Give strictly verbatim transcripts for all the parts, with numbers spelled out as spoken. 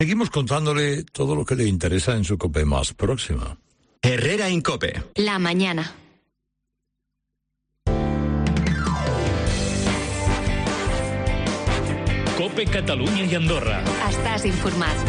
Seguimos contándole todo lo que le interesa en su COPE más próxima. Herrera Incope. La mañana. COPE Catalunya i Andorra. Estàs informat.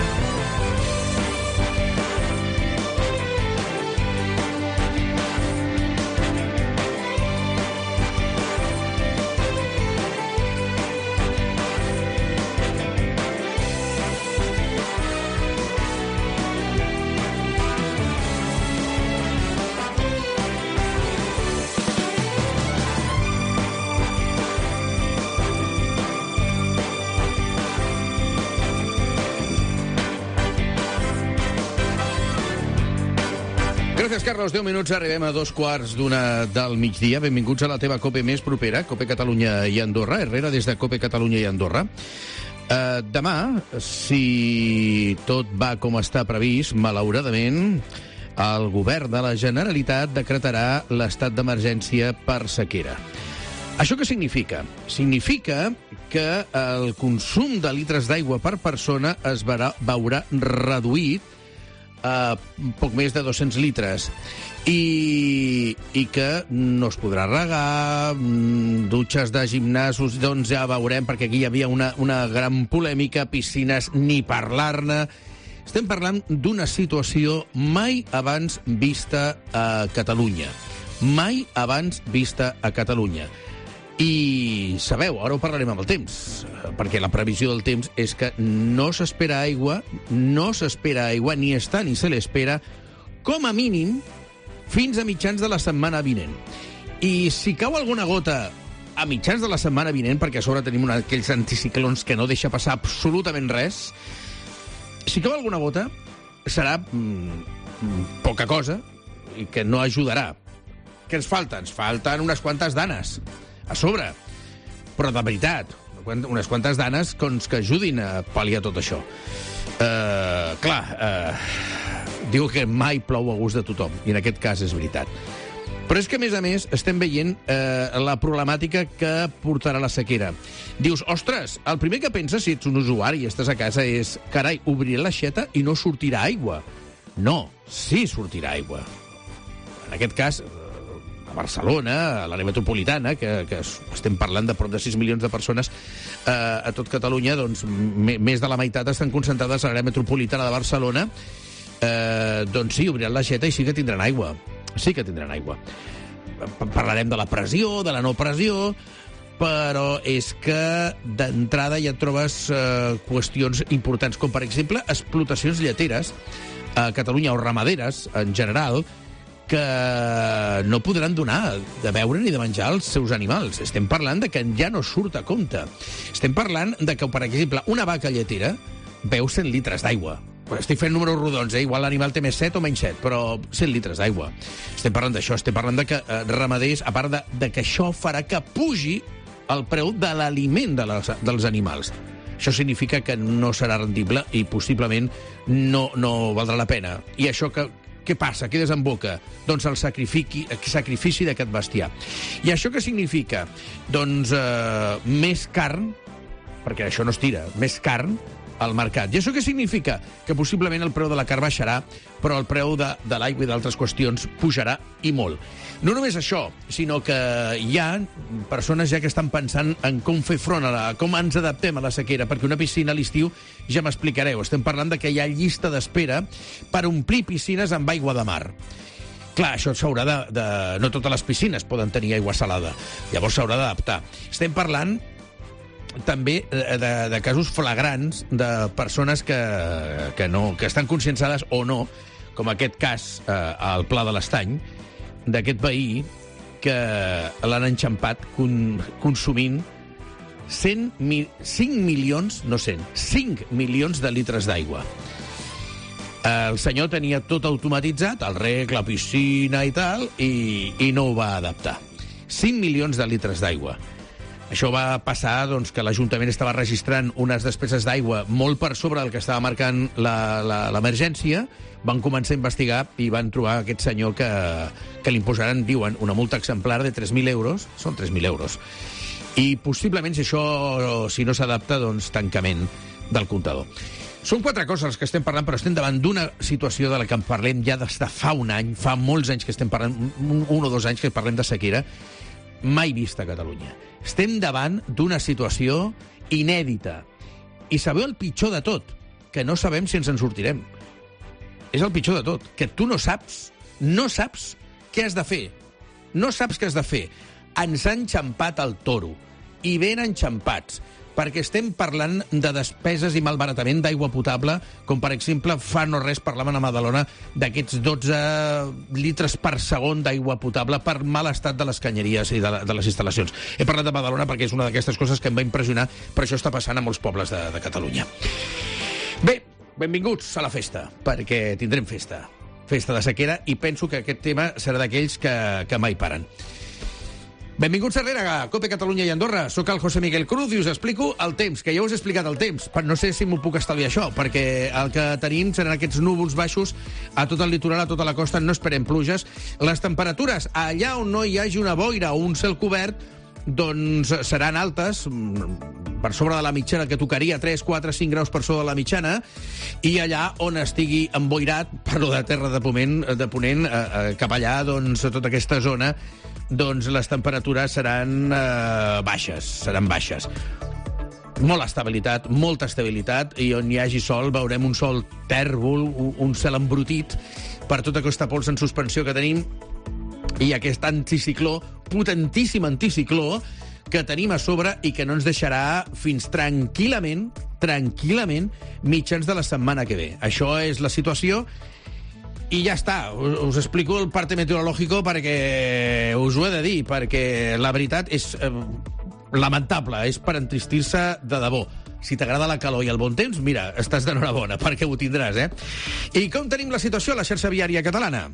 Gràcies, Carlos. deu minuts, arribem a dos quarts d'una del migdia. Benvinguts a la teva COPE més propera, COPE Catalunya i Andorra. Herrera, des de COPE Catalunya i Andorra. Uh, demà, si tot va com està previst, malauradament, el govern de la Generalitat decretarà l'estat d'emergència per sequera. Això què significa? Significa que el consum de litres d'aigua per persona es veurà, veurà reduït a poc més de dos-cents litres i, i que no es podrà regar, dutxes de gimnasos, doncs ja veurem, perquè aquí hi havia una, una gran polèmica, piscines, ni parlar-ne. Estem parlant d'una situació mai abans vista a Catalunya. Mai abans vista a Catalunya. I sabeu, ara ho parlarem amb el temps, perquè la previsió del temps és que no s'espera aigua, no s'espera aigua, ni està ni se l'espera, com a mínim, fins a mitjans de la setmana vinent. I si cau alguna gota a mitjans de la setmana vinent, perquè a sobre tenim una d'aquells anticiclons que no deixa passar absolutament res, si cau alguna gota, serà mm, poca cosa i que no ajudarà. Què ens falta? Ens falten unes quantes danes a sobre, però de veritat, unes quantes danes que ajudin a pal·liar tot això. Uh, clar, uh, diu que mai plou a gust de tothom, i en aquest cas és veritat. Però és que, a més a més, estem veient uh, la problemàtica que portarà la sequera. Dius, ostres, el primer que penses, si ets un usuari i estàs a casa, és, carai, obriré l'aixeta i no sortirà aigua. No, sí sortirà aigua. En aquest cas, a Barcelona, a l'àrea metropolitana, que, que estem parlant de prop de sis milions de persones eh, a tot Catalunya, doncs més de la meitat estan concentrades a l'àrea metropolitana de Barcelona, eh, doncs sí, obriran l'aixeta i sí que tindran aigua. Sí que tindran aigua. Parlarem de la pressió, de la no pressió, però és que d'entrada ja trobes eh, qüestions importants, com per exemple explotacions lleteres a Catalunya, o ramaderes en general, que no podran donar de beure ni de menjar als seus animals. Estem parlant de que ja no surt a compte. Estem parlant de que, per exemple, una vaca lletera beu cent litres d'aigua. Estic fent números rodons, eh? Igual l'animal té més set o menys set, però cent litres d'aigua. Estem parlant d'això, estem parlant de que eh, ramaders, a part de, de que això farà que pugi el preu de l'aliment de les, dels animals. Això significa que no serà rendible i possiblement no, no valdrà la pena. I això que què passa? Què desemboca? Doncs el sacrifici, el sacrifici d'aquest bestiar. I això què significa? Doncs eh, més carn, perquè això no es tira, més carn al mercat. I això què significa? Que possiblement el preu de la carn baixarà, però el preu de, de l'aigua i d'altres qüestions pujarà i molt. No només això, sinó que hi ha persones ja que estan pensant en com fer front a la, com ens adaptem a la sequera, perquè una piscina a l'estiu, ja m'explicareu, estem parlant de que hi ha llista d'espera per omplir piscines amb aigua de mar. Clar, això s'haurà de, de... No totes les piscines poden tenir aigua salada, llavors s'haurà d'adaptar. Estem parlant també de, de, de casos flagrants de persones que, que, no, que estan conscienciades o no, com aquest cas eh, al Pla de l'Estany, d'aquest veí que l'han enxampat con, consumint cent mil, cinc milions, no cent, cinc milions de litres d'aigua. El senyor tenia tot automatitzat, el rec, la piscina i tal, i, i no ho va adaptar. cinc milions de litres d'aigua. Això va passar doncs, que l'Ajuntament estava registrant unes despeses d'aigua molt per sobre del que estava marcant l'emergència. Van començar a investigar i van trobar aquest senyor que, que li imposaran, diuen, una multa exemplar de tres mil euros. Són tres mil euros. I possiblement, si això si no s'adapta, doncs tancament del comptador. Són quatre coses les que estem parlant, però estem davant d'una situació de la que en parlem ja des de fa un any, fa molts anys que estem parlant, un, un o dos anys que parlem de sequera, mai vista a Catalunya. Estem davant d'una situació inèdita. I sabeu el pitjor de tot? Que no sabem si ens en sortirem. És el pitjor de tot, que tu no saps, no saps què has de fer. No saps què has de fer. Ens han enxampat el toro, i ben enxampats, perquè estem parlant de despeses i malbaratament d'aigua potable, com per exemple fa no res parlàvem a Badalona d'aquests dotze litres per segon d'aigua potable per mal estat de les canyeries i de, de les instal·lacions. He parlat de Badalona perquè és una d'aquestes coses que em va impressionar, però això està passant a molts pobles de, de Catalunya. Bé, benvinguts a la festa, perquè tindrem festa. Festa de sequera, i penso que aquest tema serà d'aquells que, que mai paren. Benvinguts a Herrera, a COPE Catalunya i Andorra. Soc el José Miguel Cruz i us explico el temps, que ja us he explicat el temps. No sé si m'ho puc estalviar això, perquè el que tenim seran aquests núvols baixos a tot el litoral, a tota la costa, no esperem pluges. Les temperatures, allà on no hi hagi una boira o un cel cobert, doncs seran altes, per sobre de la mitjana, que tocaria tres, quatre, cinc graus per sobre de la mitjana, i allà on estigui emboirat, parlo de terra de Ponent, de Ponent eh, eh, cap allà, doncs, a tota aquesta zona, doncs les temperatures seran eh, baixes, seran baixes. Molta estabilitat, molta estabilitat, i on hi hagi sol veurem un sol tèrbol, un cel embrutit per tota aquesta pols en suspensió que tenim, i aquest anticicló, potentíssim anticicló, que tenim a sobre i que no ens deixarà fins tranquil·lament, tranquil·lament, mitjans de la setmana que ve. Això és la situació, i ja està. Us, us explico el parte meteorológico perquè us ho he de dir, perquè la veritat és eh, lamentable, és per entristir-se de debò. Si t'agrada la calor i el bon temps, mira, estàs d'enhorabona, perquè ho tindràs, eh? I com tenim la situació a la xarxa viària catalana?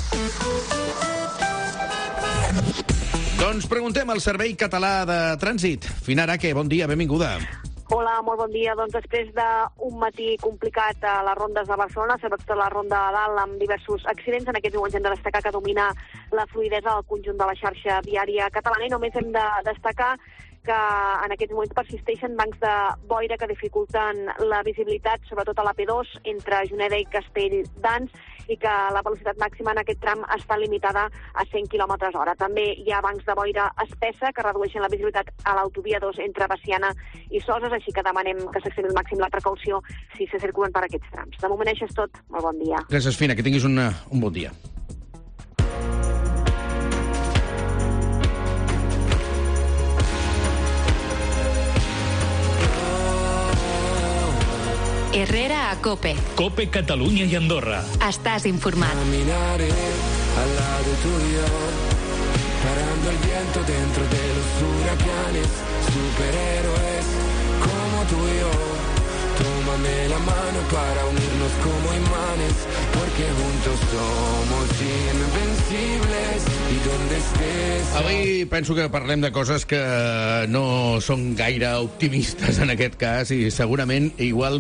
Doncs preguntem al Servei Català de Trànsit. Finara, què? Bon dia, benvinguda. Hola, molt bon dia. Doncs després d'un matí complicat a les rondes de Barcelona, sobretot a la ronda de dalt, amb diversos accidents, en aquests moments hem de destacar que domina la fluïdesa del conjunt de la xarxa viària catalana, i només hem de destacar que en aquests moments persisteixen bancs de boira que dificulten la visibilitat, sobretot a la P dos, entre Juneda i Castelldans, i que la velocitat màxima en aquest tram està limitada a cent quilòmetres hora. També hi ha bancs de boira espessa que redueixen la visibilitat a l'autovia dos entre Veciana i Soses, així que demanem que s'extremi al màxim la precaució si se circulen per aquests trams. De moment això és tot. Molt bon dia. Gràcies, Fina, que tinguis una, un bon dia. Herrera a COPE. COPE Catalunya i Andorra. Estàs informat. Caminaré al lado tuyo, parando el viento dentro de los huracanes, superhéroes como tú y yo. Tómame la mano para unirnos como imanes, porque juntos somos invencibles y donde estés. Avui penso que parlem de coses que no són gaire optimistes en aquest cas, i segurament igual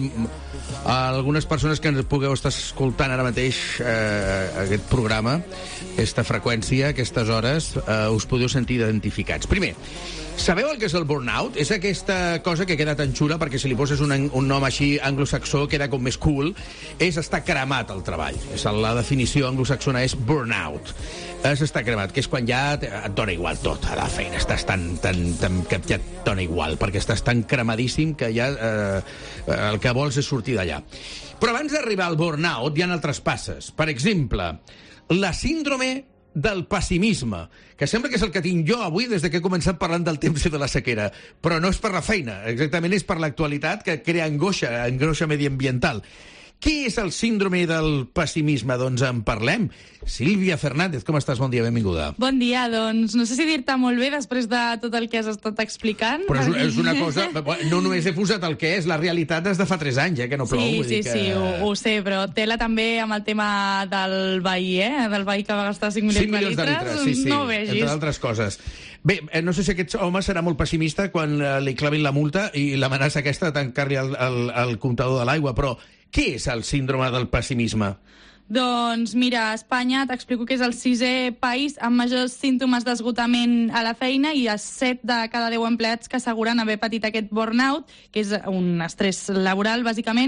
a algunes persones que ens pugueu estar escoltant ara mateix eh, aquest programa, aquesta freqüència, aquestes hores, eh, us podeu sentir identificats. Primer, sabeu el que és el burnout? És aquesta cosa que queda tan xula perquè si li poses un, un nom així anglosaxó queda com més cool. És estar cremat al treball. És la definició anglosaxona és burnout. És estar cremat, que és quan ja et dona igual tot a la feina. Estàs tan, tan, tan que ja et dona igual, perquè estàs tan cremadíssim que ja eh, el que vols és sortir d'allà. Però abans d'arribar al burnout hi ha altres passes. Per exemple, la síndrome del pessimisme, que sembla que és el que tinc jo avui des que he començat parlant del temps i de la sequera, però no és per la feina, exactament és per l'actualitat, que crea angoixa, angoixa mediambiental. Què és el síndrome del pessimisme? Doncs en parlem. Sílvia Fernández, com estàs? Bon dia, benvinguda. Bon dia, doncs no sé si dir-te molt bé després de tot el que has estat explicant. Però és, és una cosa... No només he posat el que és, la realitat és de fa tres anys, eh, que no plou. Sí, vull sí, dir que... sí, ho, ho sé, però tela també amb el tema del veí, eh? Del veí que va gastar cinc milions de litres. litres sí, sí, no ho vegis. Entre altres coses. Bé, no sé si aquest home serà molt pessimista quan li clavin la multa i l'amenaça aquesta de tancar-li el, el, el comptador de l'aigua, però què és el síndrome del pessimisme? Doncs mira, a Espanya t'explico que és el sisè país amb majors símptomes d'esgotament a la feina i els set de cada deu empleats que asseguren haver patit aquest burnout, que és un estrès laboral, bàsicament,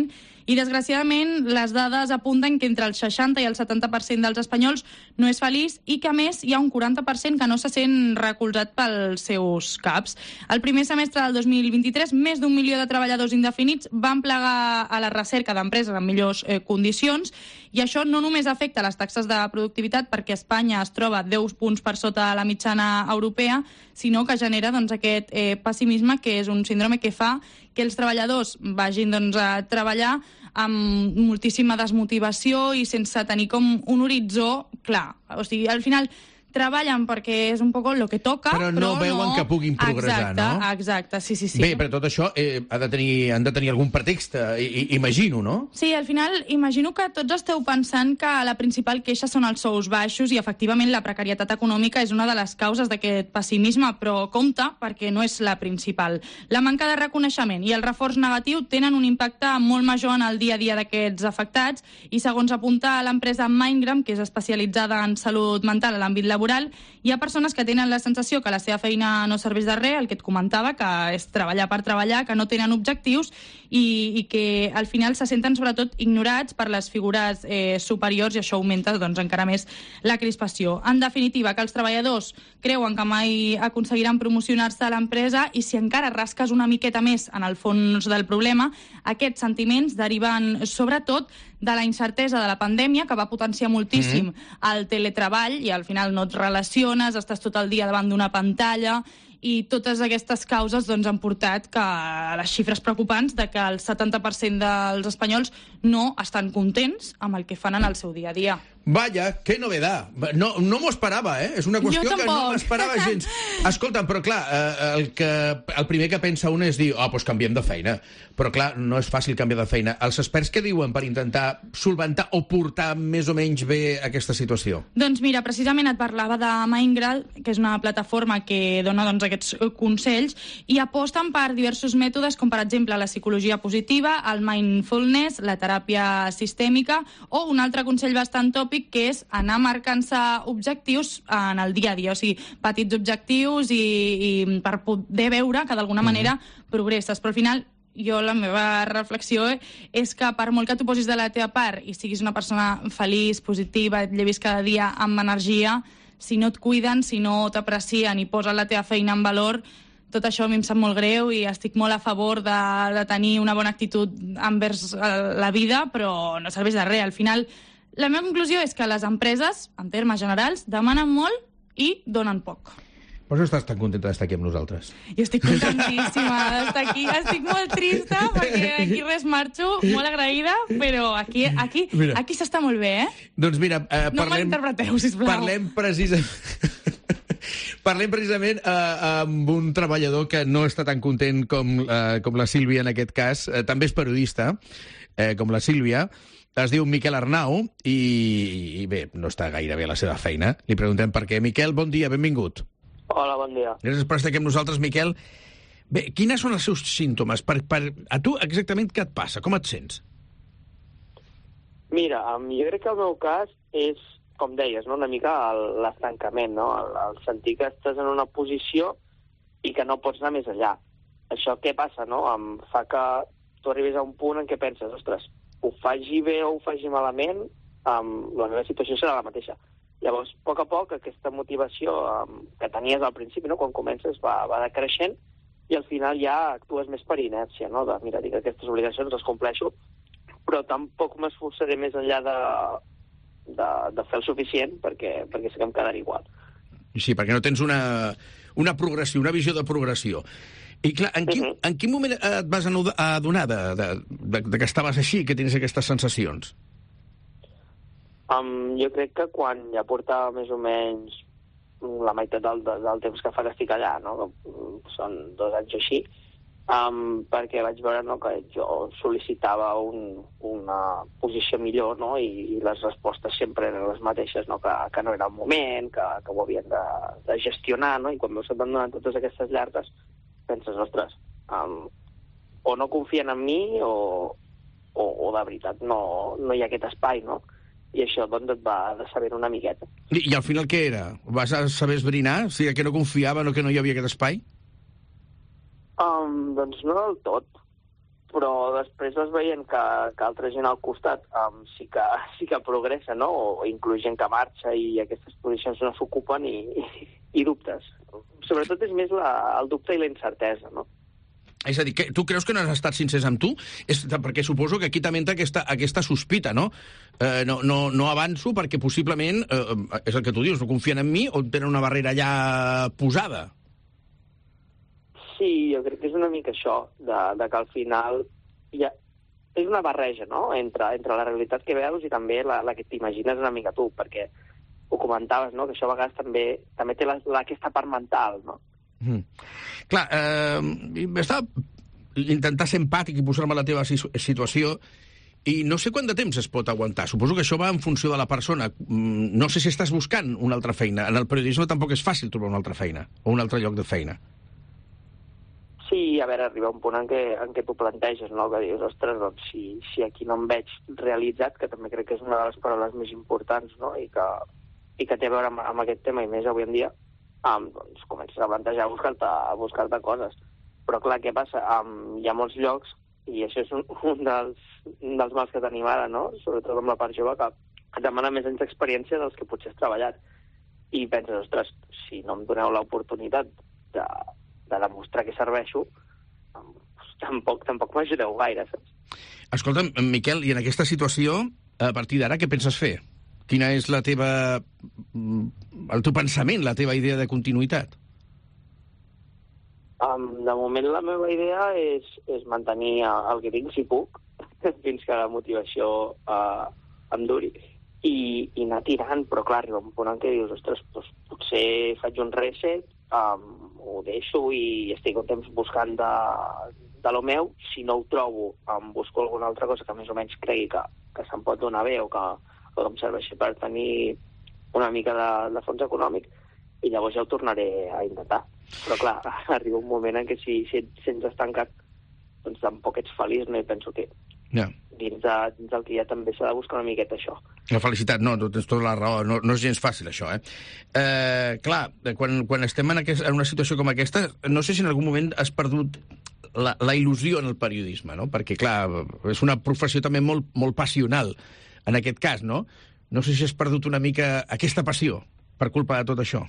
I, desgraciadament, les dades apunten que entre el seixanta i el setanta per cent dels espanyols no és feliç i que, a més, hi ha un quaranta per cent que no se sent recolzat pels seus caps. El primer semestre del dos mil vint-i-tres, més d'un milió de treballadors indefinits van plegar a la recerca d'empreses en millors eh, condicions, i això no només afecta les taxes de productivitat, perquè Espanya es troba deu punts per sota la mitjana europea, sinó que genera doncs, aquest eh, pessimisme, que és un síndrome que fa que els treballadors vagin doncs, a treballar amb moltíssima desmotivació i sense tenir com un horitzó clar. O sigui, al final treballen perquè és un poc el que toca, però no però veuen no... que puguin progressar, exacte, no? Exacte, sí, sí, sí. Bé, però tot això eh, ha de tenir, han de tenir algun pretext, eh, imagino, no? Sí, al final imagino que tots esteu pensant que la principal queixa són els sous baixos i, efectivament, la precarietat econòmica és una de les causes d'aquest pessimisme, però compte, perquè no és la principal. La manca de reconeixement i el reforç negatiu tenen un impacte molt major en el dia a dia d'aquests afectats i, segons apunta l'empresa Mindgram, que és especialitzada en salut mental a l'àmbit laboral, hi ha persones que tenen la sensació que la seva feina no serveix de res, el que et comentava, que és treballar per treballar, que no tenen objectius i, i que al final se senten sobretot ignorats per les figures eh, superiors, i això augmenta doncs, encara més la crispació. En definitiva, que els treballadors creuen que mai aconseguiran promocionar-se a l'empresa i, si encara rasques una miqueta més en el fons del problema, aquests sentiments deriven sobretot de la incertesa de la pandèmia, que va potenciar moltíssim mm-hmm. el teletreball, i al final no et relaciones, estàs tot el dia davant d'una pantalla, i totes aquestes causes doncs, han portat que les xifres preocupants de que el setanta per cent dels espanyols no estan contents amb el que fan en el seu dia a dia. Vaya, qué novedad. No, no m'ho esperava, eh? És una qüestió que no m'esperava gens. Escolta'm, però clar, eh, el, que, el primer que pensa un és dir, oh, doncs canviem de feina. Però clar, no és fàcil canviar de feina. Els experts què diuen per intentar solventar o portar més o menys bé aquesta situació? Doncs mira, precisament et parlava de Mindgram, que és una plataforma que dona doncs, aquests consells, i aposten per diversos mètodes, com per exemple la psicologia positiva, el mindfulness, la teràpia sistèmica, o un altre consell bastant tòpic, que és anar marcant-se objectius en el dia a dia, o sigui, petits objectius i, i per poder veure que d'alguna manera progresses. Però al final, jo la meva reflexió és que per molt que tu posis de la teva part i siguis una persona feliç, positiva, et llevis cada dia amb energia, si no et cuiden, si no t'aprecien i posen la teva feina en valor, tot això a mi em sap molt greu i estic molt a favor de, de tenir una bona actitud envers la vida, però no serveix de res. Al final, la meva conclusió és que les empreses, en termes generals, demanen molt i donen poc. Per això estàs tan contenta d'estar aquí amb nosaltres. Jo estic contentíssima d'estar aquí. Estic molt trista perquè aquí res marxo, molt agraïda, però aquí, aquí, aquí s'està molt bé, eh? Doncs mira, eh, no parlem... m'interpreteu, sisplau. Parlem precisament... Parlem precisament eh, amb un treballador que no està tan content com, eh, com la Sílvia en aquest cas. Eh, també és periodista, eh, com la Sílvia. Es diu Miquel Arnau i, i bé, no està gaire bé a la seva feina. Li preguntem per què. Miquel, bon dia, benvingut. Hola, bon dia. Gràcies per estar aquí amb nosaltres, Miquel. Bé, quines són els seus símptomes? Per, per, a tu exactament què et passa? Com et sents? Mira, jo crec que el meu cas és, com deies, no? Una mica l'estancament, no? El, el sentir que estàs en una posició i que no pots anar més enllà. Això què passa, no? Em fa que tu arribis a un punt en què penses, ostres, ho faci bé o ho faci malament, um, la meva situació serà la mateixa. Llavors, a poc a poc, aquesta motivació um, que tenies al principi, no? Quan comences, va, va decreixent i al final ja actues més per inèrcia, no? De, mira, dic, aquestes obligacions les compleixo, però tampoc m'esforçaré més enllà de, de, de fer el suficient perquè, perquè sé que em quedarà igual. Sí, perquè no tens una, una progressió, una visió de progressió. I clar, en quin, uh-huh. en quin moment et vas adonar de, de, de, de que estaves així, que tenies aquestes sensacions? Um, jo crec que quan ja portava més o menys la meitat del, del temps que fa que estic allà, no? Són dos anys així, um, perquè vaig veure, no, que jo sol·licitava un, una posició millor, no? I, i les respostes sempre eren les mateixes, no? Que, que no era el moment, que, que ho havien de, de gestionar, no? I quan veus que et van donant totes aquestes llargues, penses, ostres, um, o no confien en mi o, o, o de veritat no, no hi ha aquest espai, no? I això doncs et va de saber una miqueta. I, I al final què era? Vas a saber esbrinar? O sigui, que no confiaven o que no hi havia aquest espai? Um, doncs no del tot. però després vas veient que, que altra gent al costat um, sí, que, sí que progressa, no? O inclús gent que marxa i aquestes posicions no s'ocupen i, i, i dubtes. Sobretot és més la, el dubte i la incertesa, no? És a dir, que, tu creus que no has estat sincers amb tu? És, perquè suposo que aquí també entra aquesta, aquesta sospita, no? Eh, no, no? No avanço perquè possiblement, eh, és el que tu dius, no confien en mi o tenen una barrera ja posada? Sí, jo crec que és una mica això, de, de que al final ja és una barreja, no?, entre, entre la realitat que veus i també la, la que t'imagines una mica tu, perquè ho comentaves, no?, que això a vegades també, també té la, la, aquesta part mental, no? Mm. Clar, eh, estava intentar ser empàtic i posar-me a la teva situació i no sé quant de temps es pot aguantar. Suposo que això va en funció de la persona. No sé si estàs buscant una altra feina. En el periodisme tampoc és fàcil trobar una altra feina o un altre lloc de feina. Sí, a veure, arriba un punt en què, en què tu planteges, no?, que dius, ostres, doncs, si, si aquí no em veig realitzat, que també crec que és una de les paraules més importants, no?, i que, i que té a veure amb, amb aquest tema, i més avui en dia, um, doncs comences a plantejar a buscar-te a buscar-te coses. Però, clar, què passa? Um, hi ha molts llocs, i això és un, un, dels, un dels mals que tenim ara, no?, sobretot amb la part jove, que et demana més anys d'experiència dels que potser has treballat. I penses, ostres, si no em doneu l'oportunitat de de demostrar que serveixo, tampoc, tampoc m'ajudeu gaire, saps? Escolta'm, Miquel, i en aquesta situació, a partir d'ara, què penses fer? Quina és la teva... el teu pensament, la teva idea de continuïtat? Um, de moment la meva idea és, és mantenir el que tinc, si puc, fins que la motivació uh, em duri, i, i anar tirant, però clar, arriba un punt en què dius, ostres, doncs, potser faig un reset, um, ho deixo i estic un temps buscant de, de lo meu. Si no ho trobo, em busco alguna altra cosa que més o menys cregui que, que se'm pot donar bé o que, o que em serveixi per tenir una mica de, de fons econòmic, i llavors ja ho tornaré a intentar. Però clar, arriba un moment en què si, si ets estancat, doncs tampoc ets feliç, no? I penso que ja. dins, de, dins del que ja també s'ha de buscar una miqueta això. La felicitat, no, tens tota la raó, no, no és gens fàcil això, eh? eh clar, quan, quan estem en, aquest, en una situació com aquesta, no sé si en algun moment has perdut la, la il·lusió en el periodisme, no? Perquè, clar, és una professió també molt, molt passional, en aquest cas, no? No sé si has perdut una mica aquesta passió per culpa de tot això.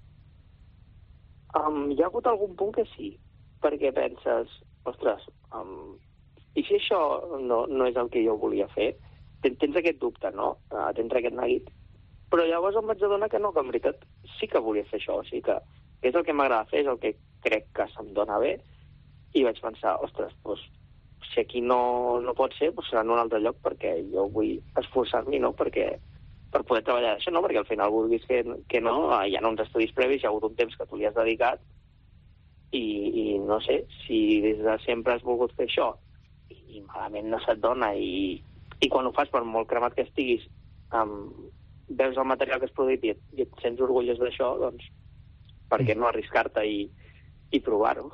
Um, hi ha hagut algun punt que sí, perquè penses, ostres, um, i si això no, no és el que jo volia fer? Tens, tens aquest dubte, no? Uh, tens aquest neguit. Però llavors em vaig adonar que no, que en veritat sí que volia fer això, o sigui que, que és el que m'agrada fer, és el que crec que se'm dona bé, i vaig pensar, ostres, doncs, si aquí no, no pot ser, doncs serà en un altre lloc, perquè jo vull esforçar-m'hi, no?, perquè, per poder treballar això, no?, perquè al final vulguis que, que no, hi ha uns estudis previs, hi ha hagut un temps que tu li has dedicat, i, i no sé, si des de sempre has volgut fer això, i malament no se't dona, i, i quan ho fas, per molt cremat que estiguis, um, veus el material que has produït i et, i et sents orgullós d'això, doncs per què no arriscar-te i, i provar-ho?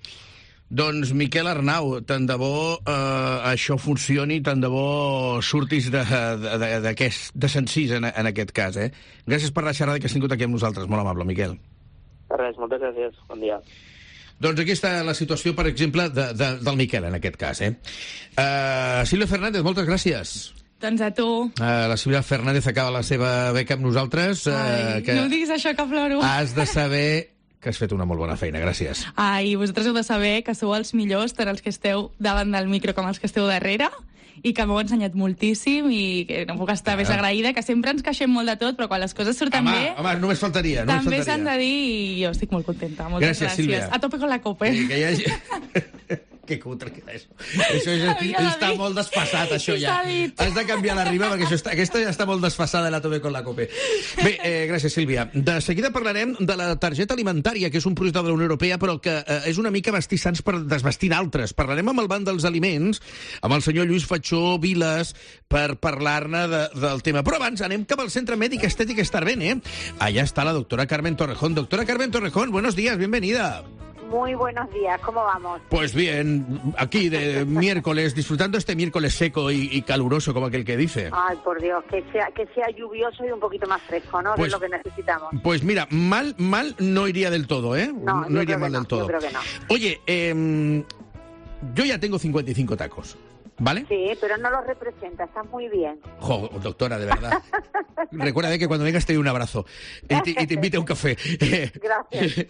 Doncs, Miquel Arnau, tant de bo eh, això funcioni, tant de bo surtis de, de, de, d'aquest, de sencís en, en aquest cas, eh? Gràcies per la xerrada que has tingut aquí amb nosaltres, molt amable, Miquel. Res, moltes gràcies, bon dia. Doncs aquí està la situació, per exemple, de, de, del Miquel, en aquest cas, eh? Uh, Sílvia Fernández, moltes gràcies. Doncs a tu. Uh, la Sílvia Fernández acaba la seva beca amb nosaltres. Uh, Ai, que no diguis això, que ploro. Has de saber que has fet una molt bona feina, gràcies. Ai, vosaltres heu de saber que sou els millors, tant els que esteu davant del micro com els que esteu darrere, i que m'heu ensenyat moltíssim i que no puc estar ah. més agraïda, que sempre ens queixem molt de tot, però quan les coses surten home, bé... Home, només faltaria. Només també faltaria. s'han de dir i jo estic molt contenta. Moltes gràcies, gràcies. Sílvia. A tope con la cope. Que, que hi hagi... Que cutre que és. Això és, està molt desfasat, això ja. Has de canviar la rima, perquè això està, aquesta ja està molt desfasada, la tope con la cope. Bé, eh, gràcies, Sílvia. De seguida parlarem de la targeta alimentària, que és un projecte de la Unió Europea, però que eh, és una mica vestir sants per desvestir altres. Parlarem amb el Banc dels Aliments, amb el senyor Lluís Fatxó Viles, per parlar-ne de, del tema. Però abans anem cap al Centre Mèdic Estètic Estarben, eh? Allà està la doctora Carmen Torrejón. Doctora Carmen Torrejón, buenos días, bienvenida. Muy buenos días, ¿cómo vamos? Pues bien, aquí de miércoles, disfrutando este miércoles seco y, y caluroso, como aquel que dice. Ay, por Dios, que sea, que sea lluvioso y un poquito más fresco, ¿no? Pues, que es lo que necesitamos. Pues mira, mal, mal no iría del todo, ¿eh? No, no iría mal no, del todo. Yo creo que no. Oye, eh, yo ya tengo cincuenta y cinco tacos, ¿vale? Sí, pero no los representa, estás muy bien. Jo, doctora, de verdad. Recuerda que cuando vengas te doy un abrazo y te, y te invite a un café. Gracias.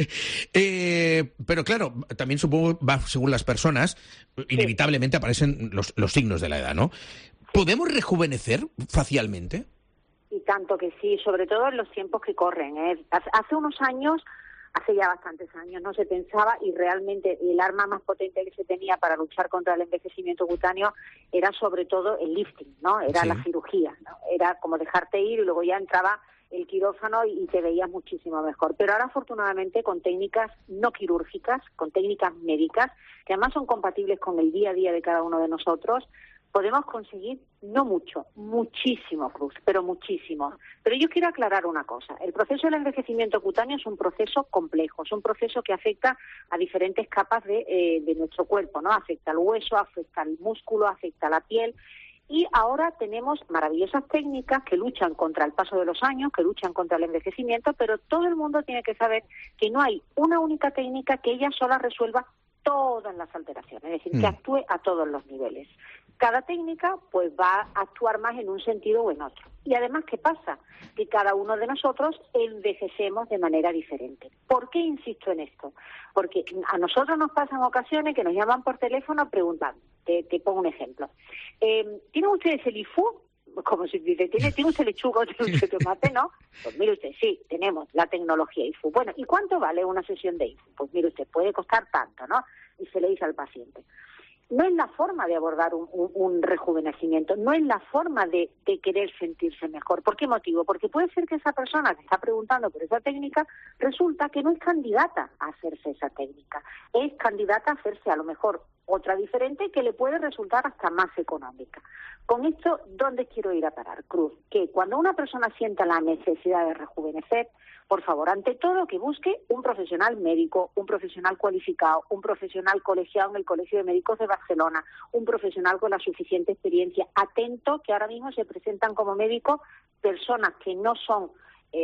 eh, pero claro, también supongo, va según las personas, inevitablemente aparecen los, los signos de la edad, ¿no? ¿Podemos rejuvenecer facialmente? Y tanto que sí, sobre todo en los tiempos que corren, ¿eh? Hace unos años, hace ya bastantes años, no se pensaba, y realmente el arma más potente que se tenía para luchar contra el envejecimiento cutáneo era sobre todo el lifting, ¿no? Era sí. la cirugía, ¿no? Era como dejarte ir y luego ya entraba el quirófano y te veías muchísimo mejor. Pero ahora, afortunadamente, con técnicas no quirúrgicas, con técnicas médicas, que además son compatibles con el día a día de cada uno de nosotros, podemos conseguir no mucho, muchísimo, Cruz, pero muchísimo. Pero yo quiero aclarar una cosa. El proceso del envejecimiento cutáneo es un proceso complejo, es un proceso que afecta a diferentes capas de, eh, de nuestro cuerpo, ¿no? Afecta al hueso, afecta al músculo, afecta a la piel. Y ahora tenemos maravillosas técnicas que luchan contra el paso de los años, que luchan contra el envejecimiento, pero todo el mundo tiene que saber que no hay una única técnica que ella sola resuelva todas las alteraciones, es decir, mm. que actúe a todos los niveles. Cada técnica pues va a actuar más en un sentido o en otro. Y además, ¿qué pasa? Que cada uno de nosotros envejecemos de manera diferente. ¿Por qué insisto en esto? Porque a nosotros nos pasan ocasiones que nos llaman por teléfono preguntando. Te, te pongo un ejemplo. Eh, ¿Tienen ustedes el I F U? Como si dice, ¿tiene, ¿tiene usted lechuga o tiene usted tomate? ¿No? Pues mire usted, sí, tenemos la tecnología I F U. Bueno, ¿y cuánto vale una sesión de I F U? Pues mire usted, puede costar tanto, ¿no? Y se le dice al paciente. No es la forma de abordar un, un, un rejuvenecimiento, no es la forma de, de querer sentirse mejor. ¿Por qué motivo? Porque puede ser que esa persona que está preguntando por esa técnica resulta que no es candidata a hacerse esa técnica, es candidata a hacerse a lo mejor otra diferente que le puede resultar hasta más económica. Con esto, ¿dónde quiero ir a parar, Cruz? Que cuando una persona sienta la necesidad de rejuvenecer, por favor, ante todo, que busque un profesional médico, un profesional cualificado, un profesional colegiado en el Colegio de Médicos de Barcelona, un profesional con la suficiente experiencia. Atento, que ahora mismo se presentan como médicos personas que no son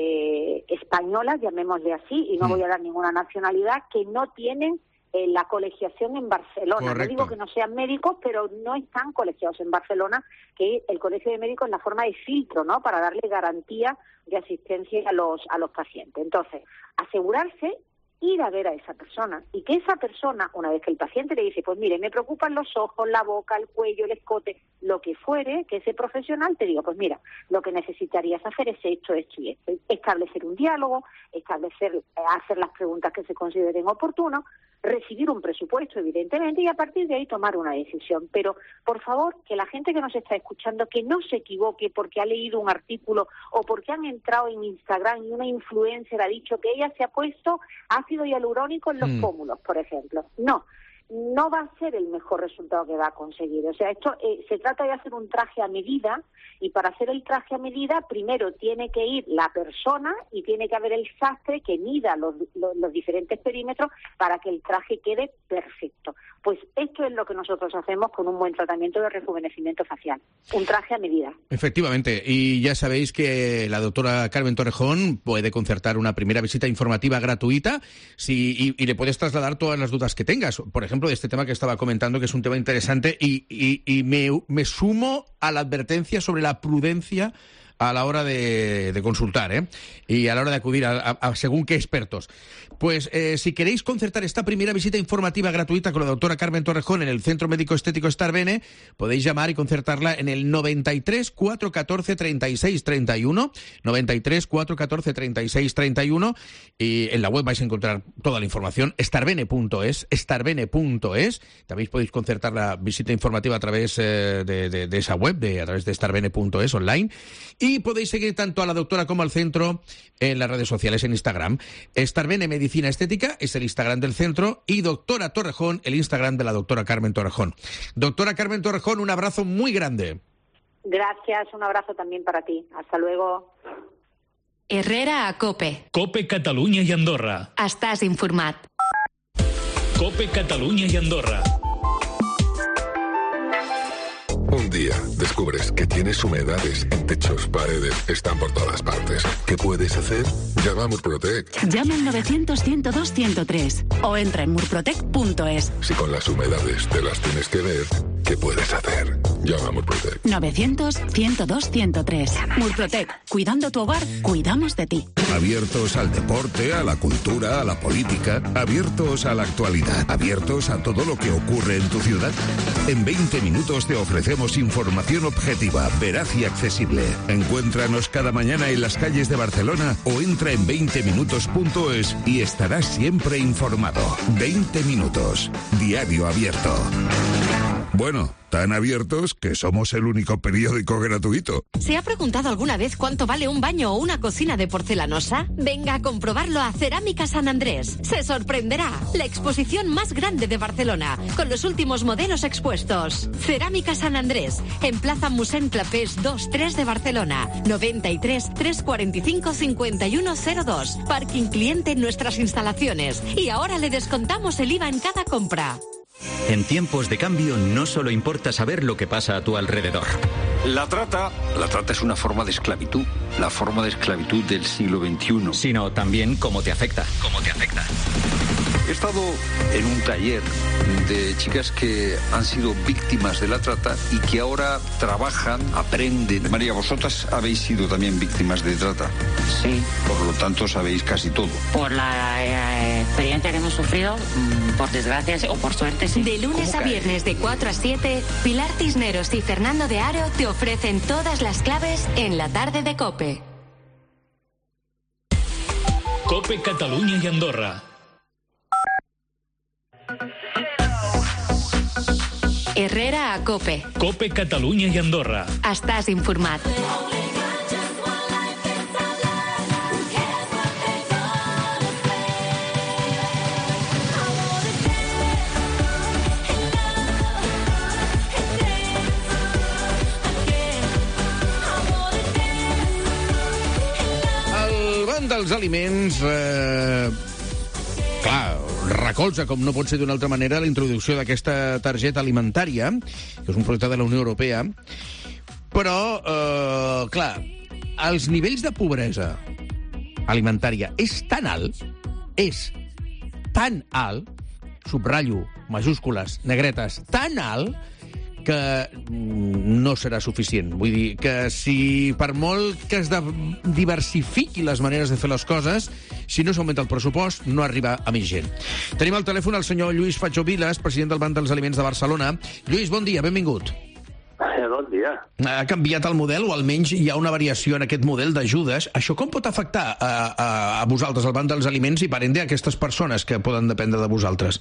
eh, españolas, llamémosle así, y no voy a dar ninguna nacionalidad, que no tienen eh, la colegiación en Barcelona. Correcto. No digo que no sean médicos, pero no están colegiados en Barcelona, que el Colegio de Médicos es la forma de filtro, ¿no?, para darle garantía de asistencia a los a los pacientes. Entonces, asegurarse, ir a ver a esa persona y que esa persona, una vez que el paciente le dice, pues mire, me preocupan los ojos, la boca, el cuello, el escote, lo que fuere, que ese profesional te diga, pues mira, lo que necesitarías hacer es esto, esto y esto. Establecer un diálogo, establecer, hacer las preguntas que se consideren oportunas, recibir un presupuesto, evidentemente, y a partir de ahí tomar una decisión. Pero, por favor, que la gente que nos está escuchando, que no se equivoque porque ha leído un artículo o porque han entrado en Instagram y una influencer ha dicho que ella se ha puesto ácido hialurónico en los mm. pómulos, por ejemplo. No, no va a ser el mejor resultado que va a conseguir. O sea, esto eh, se trata de hacer un traje a medida, y para hacer el traje a medida, primero tiene que ir la persona y tiene que haber el sastre que mida los, los, los diferentes perímetros para que el traje quede perfecto. Pues esto es lo que nosotros hacemos con un buen tratamiento de rejuvenecimiento facial, un traje a medida. Efectivamente, y ya sabéis que la doctora Carmen Torrejón puede concertar una primera visita informativa gratuita si, y, y le puedes trasladar todas las dudas que tengas, por ejemplo, de este tema que estaba comentando, que es un tema interesante, y, y, y me, me sumo a la advertencia sobre la prudencia a la hora de, de consultar, ¿eh? Y a la hora de acudir a, a, a según qué expertos. Pues eh, si queréis concertar esta primera visita informativa gratuita con la doctora Carmen Torrejón en el Centro Médico Estético Starbene, podéis llamar y concertarla en el noventa y tres, cuatrocientos catorce, treinta y seis treinta y uno, noventa y tres, cuatrocientos catorce, treinta y seis treinta y uno, y en la web vais a encontrar toda la información, starbene punto es, starbene punto es. También podéis concertar la visita informativa a través eh, de, de, de esa web, de, a través de starbene punto es online. Y podéis seguir tanto a la doctora como al centro en las redes sociales, en Instagram. Starbene Medicina Estética es el Instagram del centro, y doctora Torrejón, el Instagram de la doctora Carmen Torrejón. Doctora Carmen Torrejón, un abrazo muy grande. Gracias, un abrazo también para ti. Hasta luego. Herrera a COPE. COPE Catalunya i Andorra. Estàs informat. COPE Catalunya i Andorra. Un día descubres que tienes humedades en techos, paredes, están por todas partes. ¿Qué puedes hacer? Llama a Murprotec. Llama al novecientos, ciento dos, ciento tres o entra en murprotec punto es. Si con las humedades te las tienes que ver, ¿qué puedes hacer? Llama a Murprotec. novecientos, ciento dos, ciento tres. Murprotec. Cuidando tu hogar, cuidamos de ti. Abiertos al deporte, a la cultura, a la política. Abiertos a la actualidad. Abiertos a todo lo que ocurre en tu ciudad. En veinte minutos te ofrecemos información objetiva, veraz y accesible. Encuéntranos cada mañana en las calles de Barcelona o entra en veinte minutos punto es y estarás siempre informado. veinte minutos. Diario abierto. Bueno, tan abiertos que somos el único periódico gratuito. ¿Se ha preguntado alguna vez cuánto vale un baño o una cocina de porcelanosa? Venga a comprobarlo a Cerámica San Andrés. Se sorprenderá. La exposición más grande de Barcelona, con los últimos modelos expuestos. Cerámica San Andrés, en Plaza Mossèn Clapés dos tres de Barcelona. noventa y tres, trescientos cuarenta y cinco, cincuenta y uno cero dos. Parking cliente en nuestras instalaciones. Y ahora le descontamos el I V A en cada compra. En tiempos de cambio no solo importa saber lo que pasa a tu alrededor. La trata, la trata es una forma de esclavitud, la forma de esclavitud del siglo veintiuno. Sino también cómo te afecta. Cómo te afecta. He estado en un taller de chicas que han sido víctimas de la trata y que ahora trabajan, aprenden. María, vosotras habéis sido también víctimas de trata. Sí. Por lo tanto, sabéis casi todo. Por la eh, experiencia que hemos sufrido, por desgracia o por suerte, sí. De lunes a viernes de cuatro a siete, Pilar Cisneros y Fernando de Aro te ofrecen todas las claves en la tarde de COPE. COPE Catalunya i Andorra. Herrera a COPE. COPE Catalunya i Andorra. Estàs informat. El banc dels aliments... Eh, clar, recolza, com no pot ser d'una altra manera, la introducció d'aquesta targeta alimentària, que és un projecte de la Unió Europea, però, eh, clar, els nivells de pobresa alimentària és tan alt, és tan alt, subratllo, majúscules, negretes, tan alt, que no serà suficient. Vull dir que si per molt que es diversifiqui les maneres de fer les coses, si no s'augmenta el pressupost, no arriba a més gent. Tenim al telèfon el senyor Lluís Fatxó Vilas, president del Banc dels Aliments de Barcelona. Lluís, bon dia, benvingut. Eh, bon dia. Ha canviat el model, o almenys hi ha una variació en aquest model d'ajudes. Això com pot afectar a, a, a vosaltres, al Banc dels Aliments, i per ende a aquestes persones que poden dependre de vosaltres?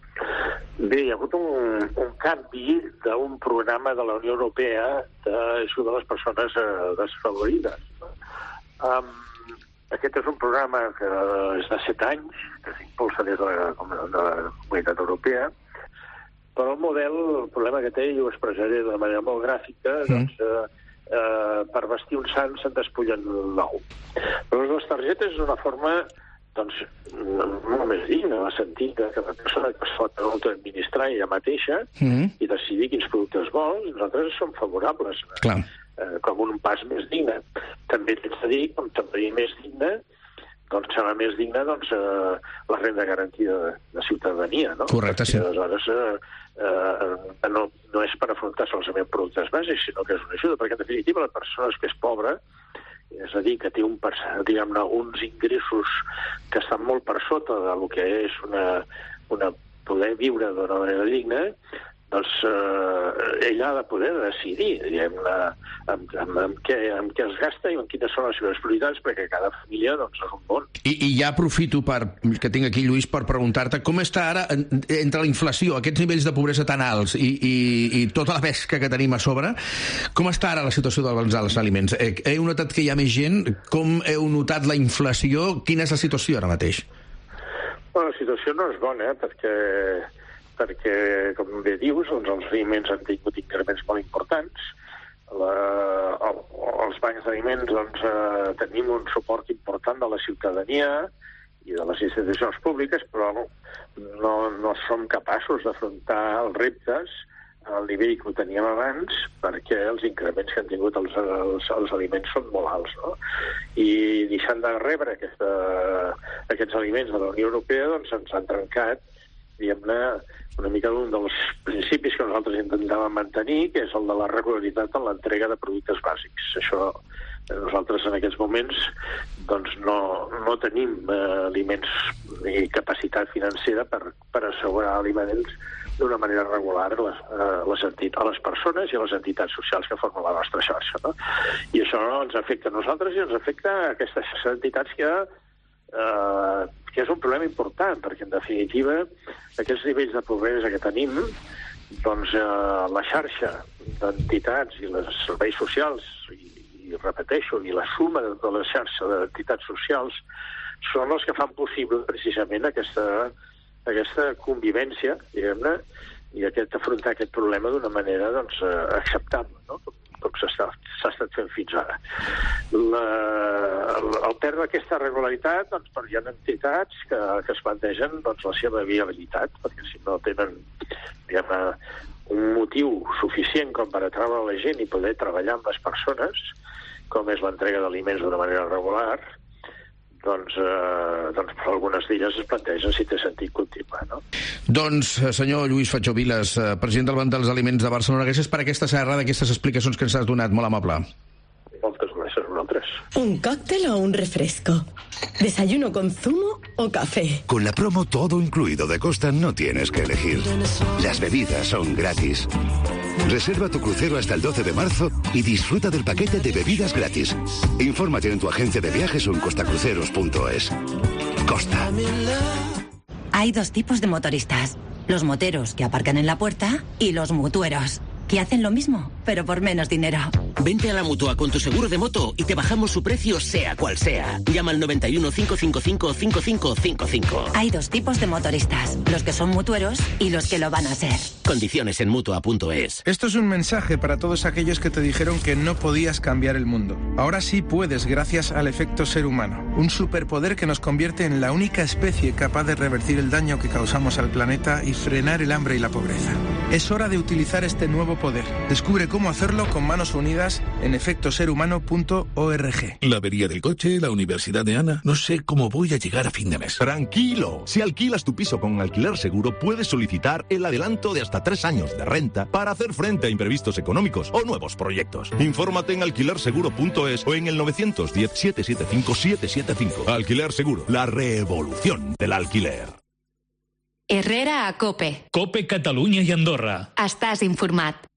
Bé, hi ha hagut un, un canvi d'un programa de la Unió Europea d'ajuda a les persones eh, desfavorides. Um, aquest és un programa que és de set anys, que s'impulsa des de la, de la Comunitat Europea, però el model, el problema que té, i ho expressaré de manera molt gràfica, mm. doncs, eh, eh, per vestir un sant se'n despullen l'ou. Però les targetes és una forma doncs, molt més digna, en el sentit que la persona que es pot autoadministrar ella mateixa mm. i decidir quins productes vol, nosaltres som favorables, Clar. eh, com un pas més digne. També t'haig de dir, com també més digne, doncs serà més digna doncs, eh, la renda garantida de, de ciutadania, no? Correcte, sí. Aleshores, eh, eh, no, no és per afrontar solament productes bàsics, sinó que és una ajuda, perquè en definitiva la persona que és pobra, és a dir, que té un, diguem-ne, uns ingressos que estan molt per sota del que és una, una poder viure d'una manera digna, doncs eh, ella ha de poder decidir, diguem-ne, amb, amb, amb, què, amb què es gasta i amb quines són les seves prioritats, perquè cada família doncs, és un món. I, I ja aprofito per, que tinc aquí, Lluís, per preguntar-te com està ara, entre la inflació, aquests nivells de pobresa tan alts i, i, i tota la pesca que tenim a sobre, com està ara la situació dels aliments? Heu notat que hi ha més gent? Com heu notat la inflació? Quina és la situació ara mateix? Bueno, la situació no és bona, eh, perquè perquè, com bé dius, doncs, els aliments han tingut increments molt importants. La, el, els bancs d'aliments doncs, eh, tenim un suport important de la ciutadania i de les institucions públiques, però no, no, no som capaços d'afrontar els reptes al nivell que ho teníem abans, perquè els increments que han tingut els, els, els aliments són molt alts, no? I deixant de rebre aquesta, aquests aliments de la Unió Europea, doncs ens han trencat, diguem-ne, una mica un dels principis que nosaltres intentàvem mantenir, que és el de la regularitat en l'entrega de productes bàsics. Això, nosaltres en aquests moments doncs no, no tenim eh, aliments ni capacitat financera per, per assegurar aliments d'una manera regular a les, a les, entit, a les persones i a les entitats socials que formen la nostra xarxa, no? I això ens afecta a nosaltres i ens afecta a aquestes entitats que, eh, que és un problema important, perquè en definitiva aquests nivells de pobresa que tenim, doncs eh, la xarxa d'entitats i els serveis socials, i, i repeteixo, i la suma de tota la xarxa d'entitats socials són els que fan possible precisament aquesta aquesta convivència, diguem-ne, i aquest afrontar aquest problema d'una manera doncs, acceptable, no? com, com s'ha estat fent fins ara. La, el, el perdre aquesta regularitat, doncs, per hi ha entitats que, que es plantegen doncs, la seva viabilitat, perquè si no tenen diguem-ne, un motiu suficient com per atraure la gent i poder treballar amb les persones, com és l'entrega d'aliments d'una manera regular, doncs, eh, doncs per algunes d'elles es plantegen si té sentit continuar, no? Doncs, senyor Lluís Fatjó Vilas, president del Banc dels Aliments de Barcelona, gràcies per aquesta serrada, aquestes explicacions que ens has donat, molt amable. Moltes gràcies a vosaltres. ¿Un cóctel o un refresco? ¿Desayuno con zumo o café? Con la promo todo incluido de Costa no tienes que elegir. Las bebidas son gratis. Reserva tu crucero hasta el doce de marzo y disfruta del paquete de bebidas gratis. Infórmate en tu agencia de viajes o en costacruceros punto es. Costa. Hay dos tipos de motoristas. Los moteros que aparcan en la puerta y los mutueros, que hacen lo mismo, pero por menos dinero. Vente a la Mutua con tu seguro de moto y te bajamos su precio sea cual sea. Llama al noventa y uno, cinco cinco cinco, cinco cinco cinco cinco. Hay dos tipos de motoristas, los que son mutueros y los que lo van a ser. Condiciones en Mutua punto es. Esto es un mensaje para todos aquellos que te dijeron que no podías cambiar el mundo. Ahora sí puedes gracias al efecto ser humano, un superpoder que nos convierte en la única especie capaz de revertir el daño que causamos al planeta y frenar el hambre y la pobreza. Es hora de utilizar este nuevo poder. Descubre cómo hacerlo con manos unidas en efecto ser humano punto org. La avería del coche, la universidad de Ana. No sé cómo voy a llegar a fin de mes. Tranquilo. Si alquilas tu piso con Alquiler Seguro, puedes solicitar el adelanto de hasta tres años de renta para hacer frente a imprevistos económicos o nuevos proyectos. Infórmate en alquiler seguro punto es o en el nueve uno cero, siete siete cinco, siete siete cinco. Alquiler Seguro, la revolución del alquiler. Herrera a Cope. Cope Catalunya i Andorra. Estàs informat.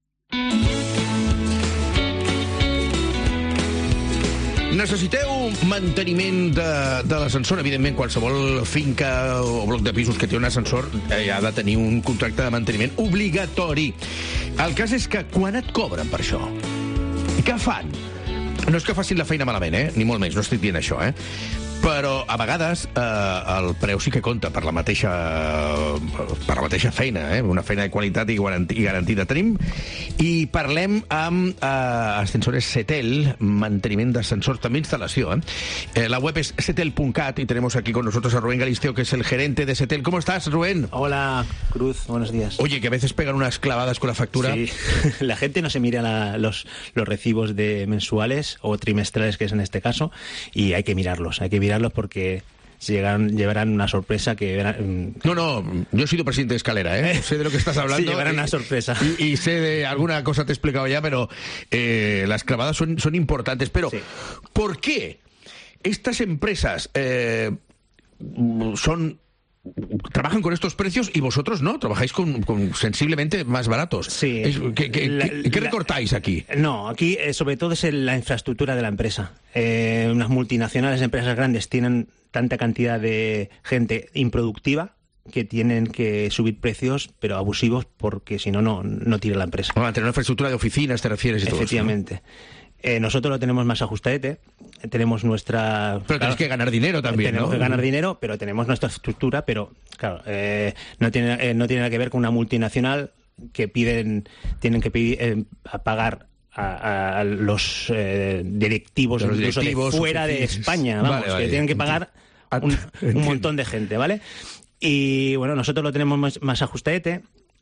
Necessiteu manteniment de, de l'ascensor. Evidentment, qualsevol finca o bloc de pisos que té un ascensor eh, ha de tenir un contracte de manteniment obligatori. El cas és que quan et cobren per això? Què fan? No és que facin la feina malament, eh? Ni molt menys, no estic dient això, eh? Però a vegades eh, el preu sí que compta per la mateixa per la mateixa feina, eh? Una feina de qualitat i, garanti, i garantida. Tenim i parlem amb eh, ascensores Setel, manteniment d'ascensors, també instal·lació, eh? eh? La web és setel punto cat y tenemos aquí con nosotros a Rubén Galisteo, que es el gerente de Setel. ¿Cómo estás, Rubén? Hola, Cruz, buenos días. Oye, que a veces pegan unas clavadas con la factura. Sí, la gente no se mira la, los, los recibos de mensuales o trimestrales, que es en este caso, y hay que mirarlos, hay que mirarlos porque se llegarán, llevarán una sorpresa que verán... No, no, yo he sido presidente de Escalera, ¿eh? Sé de lo que estás hablando. Sí, llevarán una sorpresa. Y, y sé de alguna cosa te he explicado ya, pero eh, las clavadas son, son importantes. Pero, sí. ¿Por qué estas empresas eh, son... trabajan con estos precios y vosotros no, trabajáis con, con sensiblemente más baratos? Sí. Es, ¿qué, qué, la, ¿qué, ¿Qué recortáis aquí? No, aquí eh, sobre todo es la infraestructura de la empresa. Eh, unas multinacionales, empresas grandes, tienen tanta cantidad de gente improductiva que tienen que subir precios, pero abusivos, porque si no, no, no tira la empresa. Bueno, tener una infraestructura de oficinas, te refieres, y todo eso, ¿no? Efectivamente. Eh, nosotros lo tenemos más ajustadete, tenemos nuestra... Pero claro, tenéis que ganar dinero también, tenemos ¿no? que ganar dinero, pero tenemos nuestra estructura, pero claro, eh, no tiene eh, no tiene nada que ver con una multinacional que piden tienen que pedir, eh, a pagar a, a los eh, directivos, los incluso directivos, de fuera de España, vamos, vale, vale, que tienen que pagar un, un montón de gente, ¿vale? Y bueno, nosotros lo tenemos más, más ajustadete.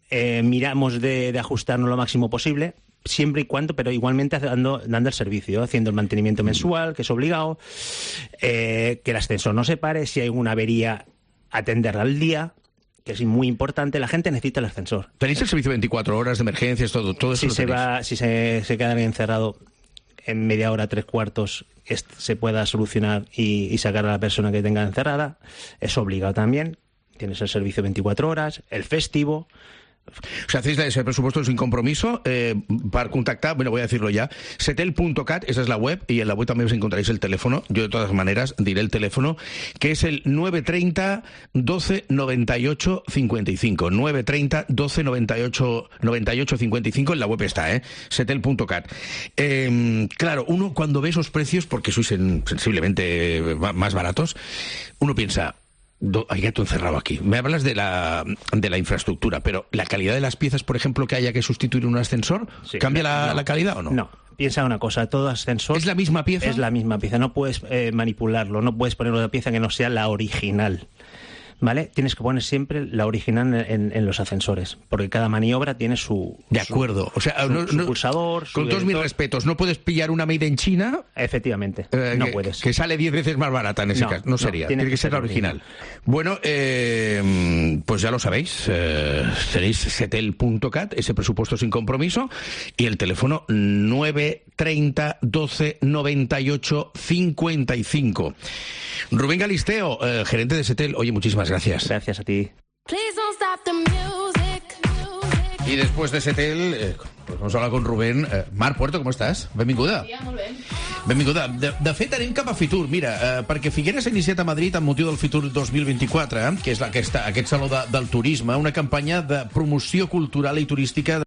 eh, miramos de, de ajustarnos lo máximo posible, siempre y cuando, pero igualmente dando, dando el servicio, haciendo el mantenimiento mensual, que es obligado, eh, que el ascensor no se pare, si hay una avería, atenderla al día, que es muy importante. La gente necesita el ascensor. ¿Tenéis el servicio veinticuatro horas de emergencias, todo, todo eso? Si lo se tenéis? va, si se, se queda alguien encerrado en media hora, tres cuartos, est- se pueda solucionar y, y sacar a la persona que tenga encerrada, es obligado también. Tienes el servicio veinticuatro horas, el festivo. O sea, hacéis ese presupuesto sin compromiso eh, para contactar, bueno, voy a decirlo ya, setel punto cat, esa es la web, y en la web también os encontraréis el teléfono. Yo de todas maneras diré el teléfono, que es el nueve treinta, doce, noventa y ocho, cincuenta y cinco. nueve treinta, doce, noventa y ocho, noventa y ocho, cincuenta y cinco, en la web está, ¿eh? setel punto cat. Eh, claro, uno cuando ve esos precios, porque sois en, sensiblemente más baratos, uno piensa... Do, hay gato encerrado aquí. Me hablas de la, de la infraestructura, pero ¿la calidad de las piezas, por ejemplo, que haya que sustituir un ascensor, sí, cambia la, no, la calidad o no? No. Piensa una cosa, todo ascensor... ¿Es la misma pieza? Es la misma pieza, no puedes eh, manipularlo, no puedes poner una pieza que no sea la original. ¿Vale? Tienes que poner siempre la original en, en los ascensores, porque cada maniobra tiene su... De acuerdo. Su, o sea, su, no, su no, pulsador... Su con todos mis respetos, ¿no puedes pillar una made in China? Efectivamente, eh, no que, puedes. Que sale diez veces más barata en ese no, caso. No sería, no, tiene, tiene que ser la original. original. Bueno, eh, pues ya lo sabéis, eh, tenéis setel punto cat, ese presupuesto sin compromiso, y el teléfono nueve treinta, doce, noventa y ocho, cincuenta y cinco. Rubén Galisteo, eh, gerente de Setel, oye, muchísimas gracias. Gracias a ti. Y después de Setel, eh, pues vamos a hablar con Rubén. Eh, Mar Puerto, com estàs? Benvinguda. Sí, molt bé. Benvinguda. De, de fet, anem cap a Fitur. Mira, eh, perquè Figueres ha iniciat a Madrid amb motiu del Fitur dos mil vint-i-quatre, eh, que és la, aquesta, aquest saló de, del turisme, una campanya de promoció cultural i turística.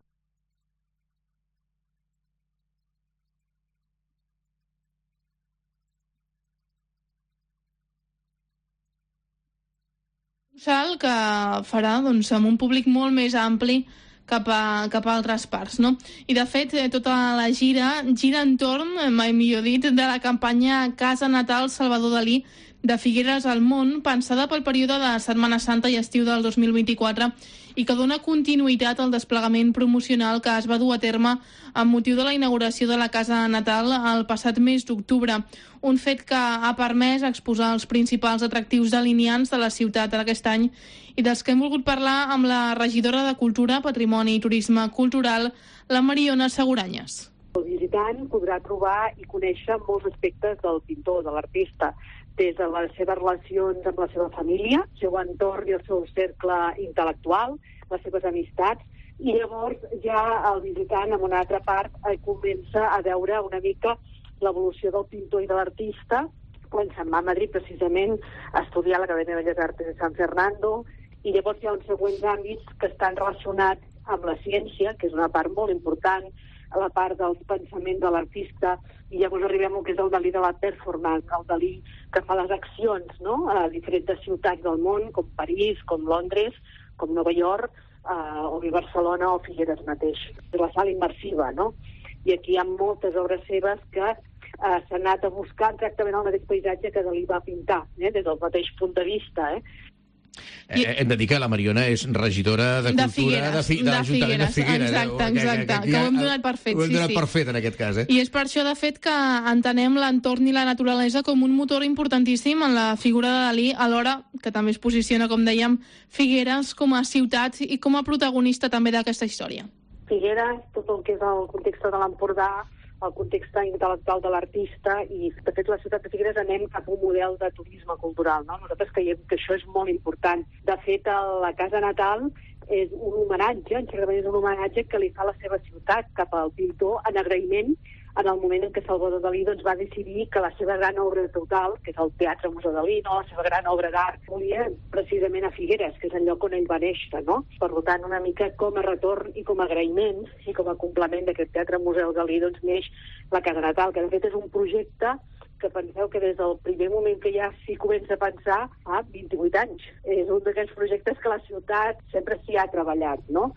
Sal que farà doncs, amb un públic molt més ampli cap a, cap a altres parts, no? I de fet, tota la gira gira entorn, mai millor dit, de la campanya Casa Natal Salvador Dalí de Figueres al món, pensada pel període de Setmana Santa i estiu del dos mil vint-i-quatre i que dona continuïtat al desplegament promocional que es va dur a terme amb motiu de la inauguració de la Casa Natal el passat mes d'octubre. Un fet que ha permès exposar els principals atractius delineants de la ciutat aquest any i dels que hem volgut parlar amb la regidora de Cultura, Patrimoni i Turisme Cultural, la Mariona Seguranyes. El visitant podrà trobar i conèixer molts aspectes del pintor, de l'artista, des de les seves relacions amb la seva família, el seu entorn i el seu cercle intel·lectual, les seves amistats, i llavors ja el visitant, en una altra part, comença a veure una mica l'evolució del pintor i de l'artista, quan se'n va a Madrid precisament a estudiar a l'Acadèmia de Belles Artes de San Fernando, i llavors hi ha uns següents àmbits que estan relacionats amb la ciència, que és una part molt important, a la part del pensament de l'artista, i llavors arribem al que és el Dalí de la performance, el Dalí que fa les accions, no?, a diferents ciutats del món, com París, com Londres, com Nova York, eh, o bé Barcelona o Figueres mateix. És la sala immersiva, no? I aquí hi ha moltes obres seves que eh, s'han anat a buscar exactament el mateix paisatge que Dalí va pintar, eh, des del mateix punt de vista, eh? I... Eh, hem de dir que la Mariona és regidora de Cultura de Figueres, de, fi, de, de l'Ajuntament de Figueres. Exacte, exacte, que, que, que ho hem donat per fet. Ho hem sí, donat sí. per fet en aquest cas, eh? I és per això, de fet, que entenem l'entorn i la naturalesa com un motor importantíssim en la figura de Dalí, alhora que també es posiciona, com dèiem, Figueres com a ciutat i com a protagonista també d'aquesta història. Figueres, tot el que és el context de l'Empordà, el context intel·lectual de l'artista, i de fet la ciutat de Figueres anem cap a un model de turisme cultural, no? Nosaltres creiem que això és molt important. De fet, la Casa Natal és un homenatge, en certa manera és un homenatge que li fa la seva ciutat cap al pintor en agraïment en el moment en què Salvador Dalí doncs, va decidir que la seva gran obra total, que és el Teatre Museu Dalí, no? La seva gran obra d'art, volia precisament a Figueres, que és el lloc on ell va néixer, no? Per tant, una mica com a retorn i com a agraïment i com a complement d'aquest Teatre Museu Dalí, doncs neix la Casa Natal, que de fet és un projecte que penseu que des del primer moment que ja s'hi comença a pensar fa vint-i-vuit anys. És un d'aquells projectes que la ciutat sempre s'hi ha treballat, no?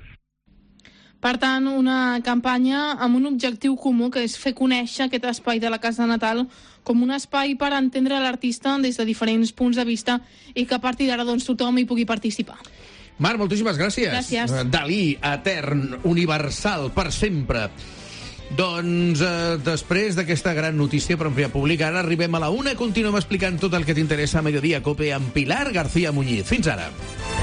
Per tant, una campanya amb un objectiu comú, que és fer conèixer aquest espai de la Casa Natal com un espai per entendre l'artista des de diferents punts de vista i que a partir d'ara doncs, tothom hi pugui participar. Marc, moltíssimes gràcies. Gràcies. Dalí, etern, universal, per sempre. Doncs eh, després d'aquesta gran notícia per ampliar públic, ara arribem a la una, continuem explicant tot el que t'interessa a Mediodía Cope amb Pilar García Muñiz. Fins ara.